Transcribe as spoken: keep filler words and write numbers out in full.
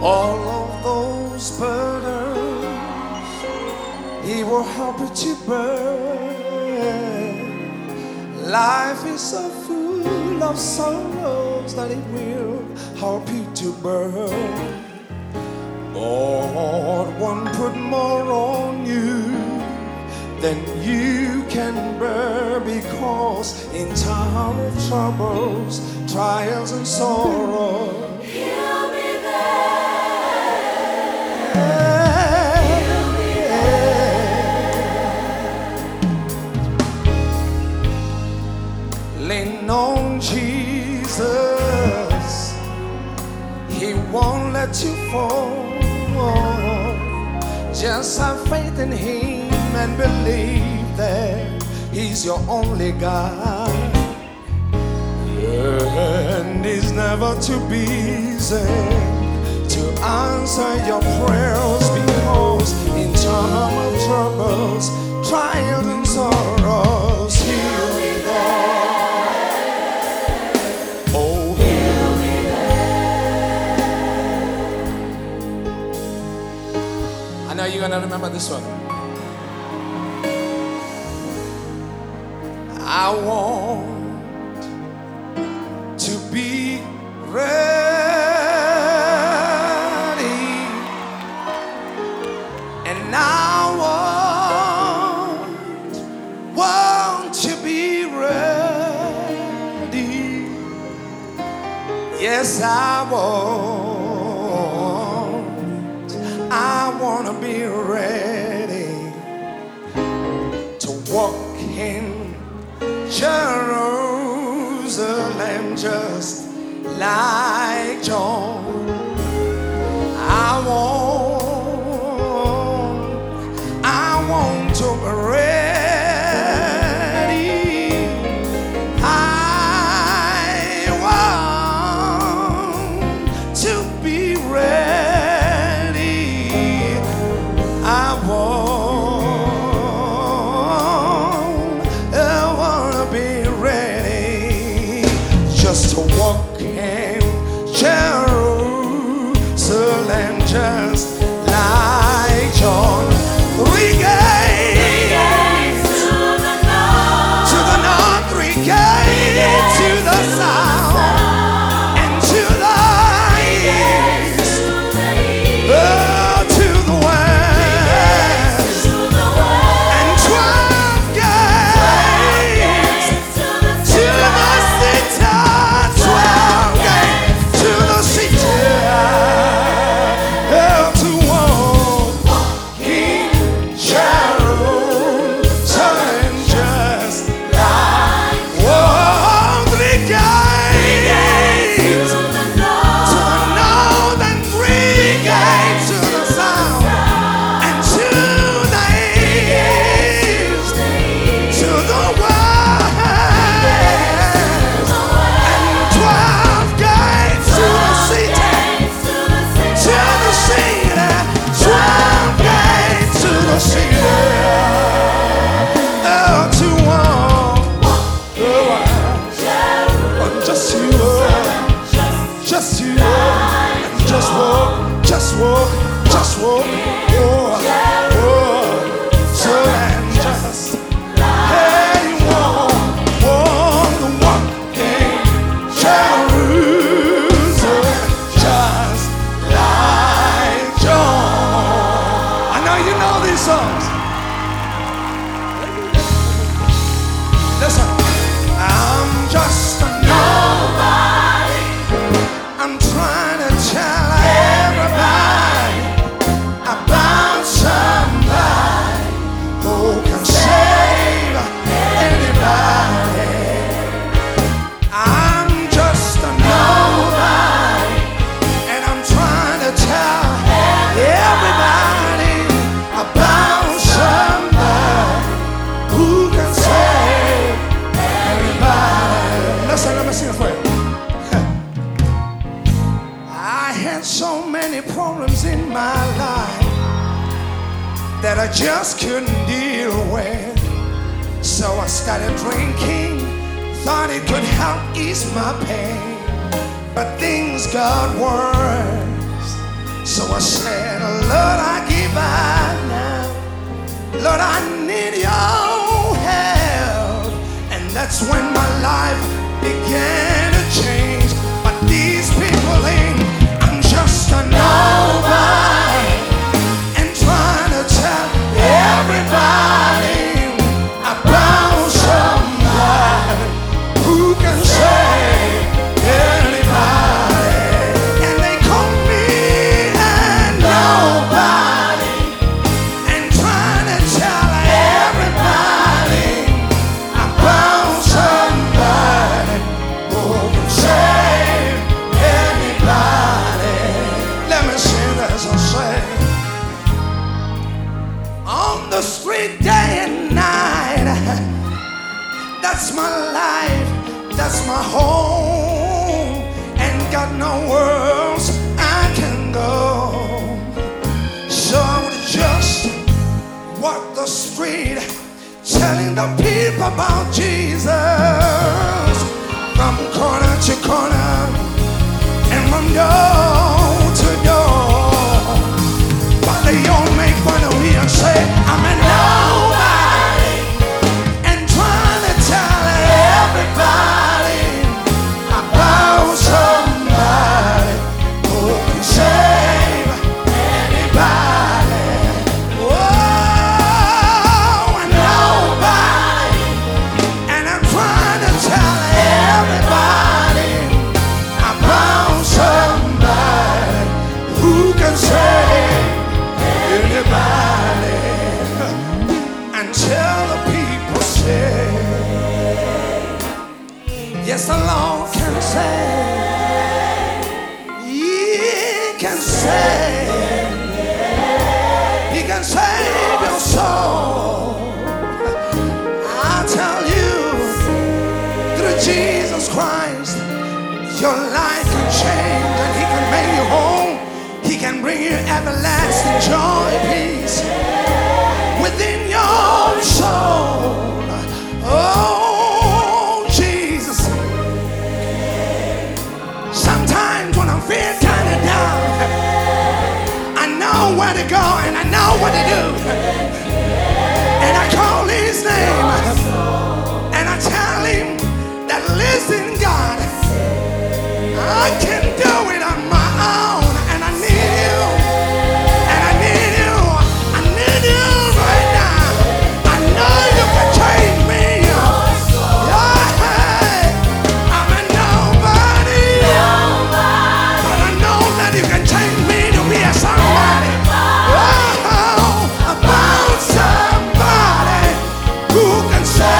all of those burdens He will help you to bear. Life is so full of sorrows that it will help you to bear. Lord won't put more on you than you can bear, because in time of troubles, trials and sorrow, He'll be there. He'll be there. Lean on Jesus, He won't let you fall. Just have faith in Him and believe that He's your only God. And He's never too busy to answer your prayers, because in time of troubles, trials and sorrows, He'll be there. Oh, He'll be there. I know you're gonna remember this one. I want to be ready, and I want, want to be ready. Yes, I want, I want to be ready to walk in Jerusalem just like John. I want, I want to be ready. I want to be ready. I want, I want to be ready just to walk in Jerusalem just like John. Three gates to the north, to the north, three gates to the south, and to the east, oh, to the west, and twelve gates to the city, twelve gates to the city, oh, to walk in Jerusalem just like, oh, three gates to the north and three gates to the south, and to the east, to the west, and twelve gates to the city, to the city, twelve gates to the city, oh, to walk, oh, just you, just you, just walk, just walk, just walk, oh, oh, so and just, hey, walk, walk the walking Jerusalem, just like John. I know you know these songs. Listen, I'm just a nobody. I'm trying to tell everybody about somebody who can save anybody. I'm just a nobody, and I'm trying to tell everybody about somebody who can save anybody. Listen, let me sing it for you. I had so many problems in my life that I just couldn't deal with. So I started drinking, thought it could help ease my pain. But things got worse, So I said, Lord, I give up now. Lord, I need your help. And that's when my life began to change. But these people ain't, I'm just a nobody, and trying to tell everybody about somebody who can save anybody. And they call me a nobody, and trying to tell everybody about somebody who can save anybody. Let me sing this and say, on the street day and night, that's my life, that's my home. Ain't got nowhere else I can go. So I would just walk the street, telling the people about Jesus, from corner to corner and from door to door. But they all make fun of me and say I'm a nobody, and trying to tell everybody about somebody who can save anybody. Whoa, a nobody, and I'm trying to tell everybody about somebody who can save anybody. Until the people say, yes, the Lord can save. He can save. He can save your soul. I tell you, through Jesus Christ, your life can change, and He can make you whole. He can bring you everlasting joy, peace within your soul. Oh, Jesus. Sometimes when I feel kind of down, I know where to go and I know what to do. And I call His name and I tell Him that, listen, God, I can do it on my own, and I need you, and I need you, I need you right now. I know you can change me. Yeah, I'm a nobody, but I know that you can change me to be a somebody. Oh, about somebody who can say